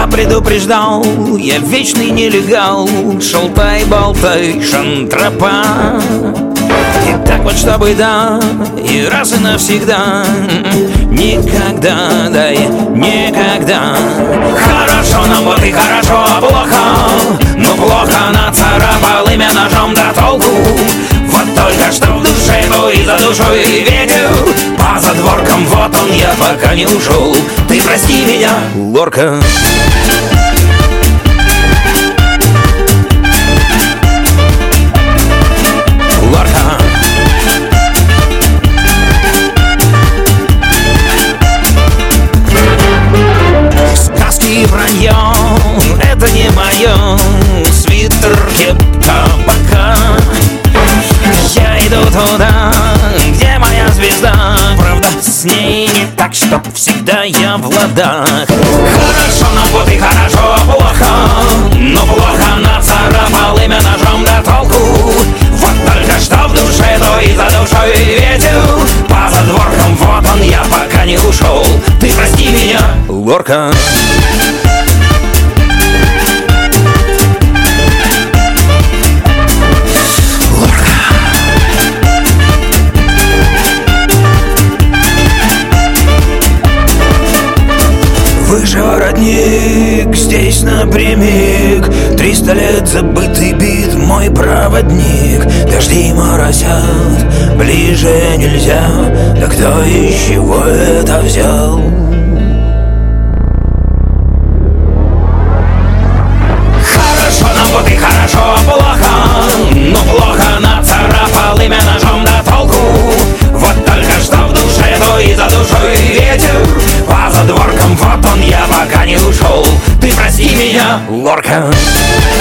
Я предупреждал, я вечный нелегал, шалтай-болтай, шантропа. И так вот, чтобы да, и раз и навсегда, никогда, да и никогда. Хорошо нам вот и хорошо, а плохо, ну плохо нацарапал имя ножом да толку. Вот только что в душе, то и за душой ветер по задворкам, вот он я, пока не ушел. Ты прости меня, Лорка. Лорка. Сказки и вранье — это не мое. Свитер, кепка, пока. Я иду туда, где моя звезда. Правда, с ней не так, чтоб всегда я в ладах. Хорошо нам вот и хорошо, плохо, но плохо нацарапал имя ножом да толку. Вот только что в душе, то и за душой ветер по задворкам, вот он я, пока не ушел. Ты прости меня, Лорка. Вы же воротник, здесь напрямик. 300 лет забытый бит, мой проводник. Дожди моросят, ближе нельзя. Да кто из чего это взял? Хорошо нам вот и хорошо, плохо, но плохо нацарапал имя ножом да толку. Вот только что в душе, то и за душой ветер по задворкам, вот он я, пока не ушел. Ты прости меня, Лорка.